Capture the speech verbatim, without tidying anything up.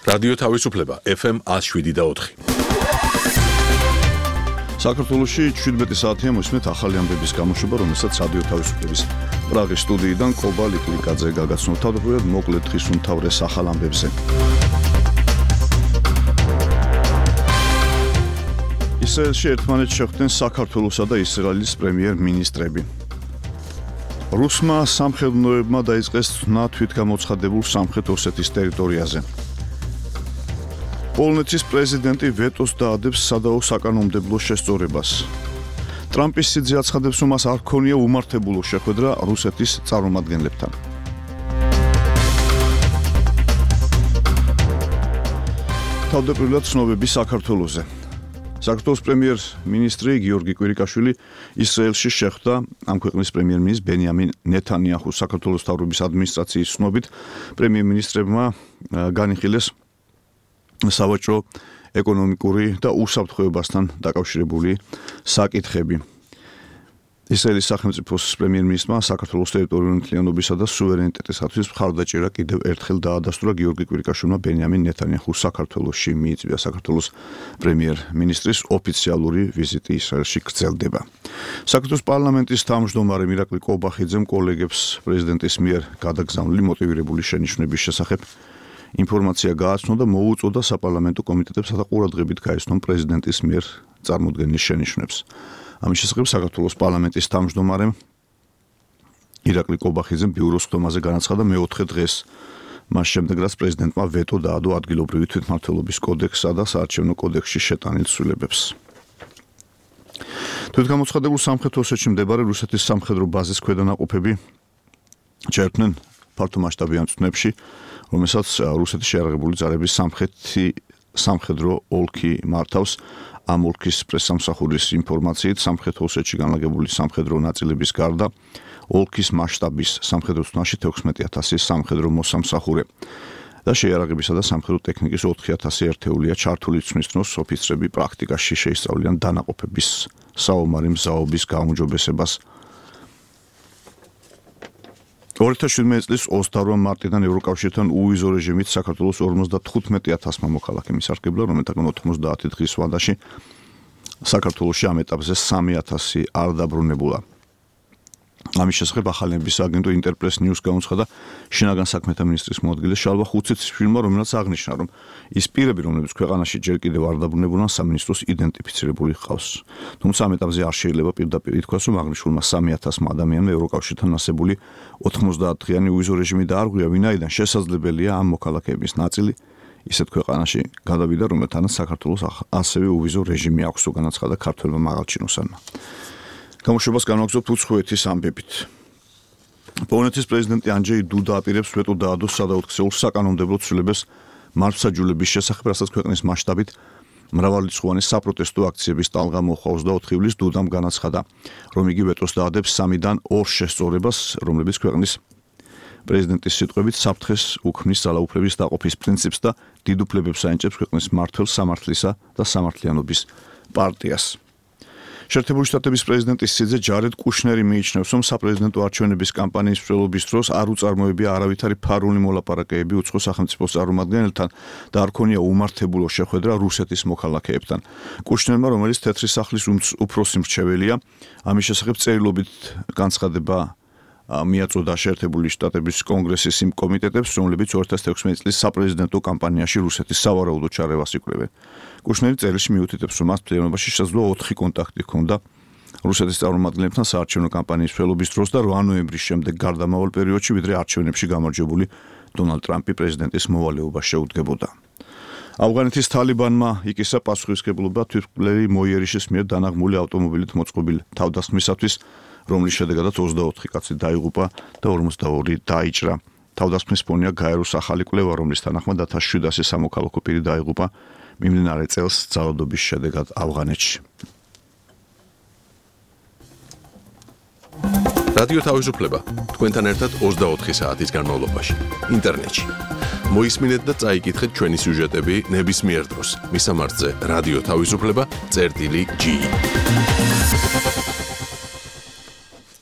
რადიო თავისუფლება ეფ ემ ათს შვიდი და ოთხი. საქართველოში შვიდმეტი საათია მოსმენთ ახალი ამბების გამოშვება, რომელსაც რადიო თავისუფლების პრაღის სტუდიიდან კობა ლიტვიკაძე გაგაცნობს. თავდაპირველად მოკლედ დღის უმთავრეს ახალ ამბებზე. ისრაელში ერთმანეთს შეხვდნენ საქართველოსა და ისრაელის პრემიერ-მინისტრები. რუსმა სამხედროებმა დაიწყეს ცვლა თვითგამოცხადებულ სამხრეთ ოსეთის ტერიტორიაზე. პოლონეთის პრეზიდენტი ვეტოს დაადებს სადაო საკანონმდებლო შესწორებას. ტრამპის სიძე აცხადებს, რომ მას არ ქონია უმართებულო შეხვედრა რუსეთის წარმომადგენლებთან. თავდაპირველად ცნობები საქართველოზე. საქართველოს პრემიერ-მინისტრი გიორგი კვირიკაშვილი ისრაელში შეხვდა ამ ქვეყნის პრემიერ-მინისტრ ბენიამინ ნეთანიაჰუს. საქართველოს მთავრობის ადმინისტრაციის ცნობით, პრემიერ-მინისტრებმა განიხილეს სავაჭრო, ეკონომიკური და უსაფრთხოებასთან დაკავშირებული საკითხები. ისრაელის სახელმწიფოს პრემიერ-მინისტრმა საქართველოს ტერიტორიული მთლიანობისა და სუვერენიტეტისათვის მხარდაჭერა კიდევ ერთხელ დაადასტურა. გიორგი კვირიკაშვილმა ბენიამინ ნეთანიაჰუს საქართველოში მიიწვია. საქართველოს პრემიერ-მინისტრის ოფიციალური ვიზიტი ისრაელში გრძელდება. საქართველოს პარლამენტის თავმჯდომარე მირაკლი კობახიძემ კოლეგებს პრეზიდენტის მიერ გადაგზავნილი მოტივირებული შენიშვნების შესახებ ინფორმაცია გააცნო და მოუწოდა საპარლამენტო კომიტეტებსა და ყურადღებით გაეცნონ პრეზიდენტის მიერ წარმოდგენილ შენიშვნებს. ამის შესახებ საქართველოს პარლამენტის თავმჯდომარემ ირაკლი კობახიძემ ბიუროს ხდომაზე განაცხადა მეოთხე დღეს, მას შემდეგ რაც პრეზიდენტმა ვეტო დაადო ადგილობრივი თვითმმართველობის კოდექსსა და საარჩევნო კოდექსში შეტანილ ცვლილებებს. თვითგამოცხადებულ სამხრეთ ოსეთში მდებარე რუსეთის სამხედრო ბაზის ქვედანაყოფები ჩაერთნენ ფართომასშტაბიან ცნებში, რომელსაც რუსეთის შეიარაღებული ძალების სამხრეთი სამხედრო ოლქი მართავს. ამ ოლქის პრესსამსახურის ინფორმაციით, სამხრეთ ოსეთში განლაგებული სამხედრო ნაწილების გარდა ოლქის მასშტაბის სამხედრო ცნაში თექვსმეტი ათასი სამხედრო მოსამსახურე და შეიარაღებისა და სამხედრო ტექნიკის ოთხი ათასი ერთეულია ჩართული. ცვლის დროს ოფიცრები პრაქტიკაში შეისწავლიან დანაყოფების საომარი მზაობის გაუმჯობესებას. ორი ათას შვიდმეტი წლის ოცდაორი მარტიდან ევროკავშირთან უვიზო რეჟიმით საქართველოს ორმოცდათხუთმეტი ათასმა მოქალაქე მისარგებლა, რომელთაგან ოთხმოცდაათი დღის ვადაში საქართველოში ამ ეტაპზე სამი ათასი არ დაბრუნებულა. ამის შესახებ ახალი ამბების აგენტო ინტერპრეს ნიუს გამოცხადა შინაგან საქმეთა მინისტრის მოადგილე შალვა ხუციციშვილმა, რომელსაც აღნიშნა, რომ ის პირები, რომლებიც ქვეყანაში ჯერ კიდევ არ დაბრუნებულან, სამინისტროს იდენტიფიცირებული ჰყავს. თუმცა ამ ეტაპზე არ შეიძლება პირდაპირ ითქვას, რომ აღნიშნულმა სამი ათასმა ადამიანმა ევროკავშირთან ასებული ოთხმოცდაათდღიანი უვიზო რეჟიმი დაარღვია, ვინაიდან შესაძლებელია ამ მოქალაქეების ნაწილი ისეთ ქვეყანაში გადავიდა, რომელთანაც საქართველოს ასევე უვიზო რეჟიმი აქვს, განაცხადა ქართველმა მაღალჩინოსანმა. გამოშვებას განვაგრძობთ უცხოეთის ამბებით. პოლონეთის პრეზიდენტი ანჯეი დუდა აპირებს ვეტო დაადოს სადაოთხსეულ საკანონმდებლო ცვლილებებს მართლმსაჯულების შესახებ, რასაც ქვეყნის მასშტაბით მრავალრიცხოვანი საპროტესტო აქციების ტალღა მოჰყავს და ოთხ ივლისს დუდამ განაცხადა, რომ იგი ვეტოს დაადებს სამიდან ორ შესწორებას, რომლებიც ქვეყნის პრეზიდენტის სიტყვებით საფრთხეს უქმნის ძალაუფლების დაყოფის პრინციპს და დიდ უფლებებს აენჭებს ქვეყნის მმართველ სამართლისა და სამართლიანობის პარტიას. შეერთებული შტატების პრეზიდენტის სიძე ჯარედ კუშნერი მიიჩნევს, რომ საპრეზიდენტო არჩევნების კამპანიის მსვლელობის დროს არ უწარმოებია არავითარი ფარული მოლაპარაკებები უცხო სახელმწიფოს წარმომადგენელთან და არ ქონია უმართებულო შეხვედრა რუსეთის მოქალაქეებთან. კუშნერმა, რომელიც თეთრი სახლის უფროსი მრჩეველია, ამის შესახებ წერილობით განცხადება მიაწოდა შეერთებული შტატების კონგრესის იმ კომიტეტებს, რომლებიც ორი ათას თექვსმეტი წლის საპრეზიდენტო კამპანიაში რუსეთის სავარაუდო ჩარევას იკვლევენ. კუშნერი წერილში მიუთითებს, რომ მას მთლიანობაში შესაძლოა ოთხი კონტაქტი ჰქონდა რუსეთის წარმომადგენლებთან საარჩევნო კამპანიის მსვლელობის დროს და რვა ნოემბრის შემდეგ გარდამავალ პერიოდში, ვიდრე არჩევნებში გამარჯვებული დონალდ ტრამპი პრეზიდენტის მოვალეობას შეუდგებოდა. ავღანეთის თალიბანმა იკისა პასუხისმგებლობა თვითმკვლელი მოიერიშის მიერ დანაღმული ავტომობილით მოწყობილ თავდასხმისათვის, რომლის შედეგადაც ოცდაოთხი კაცი დაიღუპა და ორმოცდაორი დაიჭრა. თავდასხმის ფონია გაეროს ახალი კვლევა, რომლის თანახმად ათას შვიდასი სამოქალაქო პირი დაიღუპა მიმდინარე წელს ძალადობის შედეგად ავღანეთში. რადიო თავისუფლება თქვენთან ერთად ოცდაოთხი საათის განმავლობაში ინტერნეტში. მოისმინეთ და წაიკითხეთ ჩვენი სიუჟეტები ნებისმიერ დროს. მისამართზე რადიო თავისუფლება წერტილი ჯი.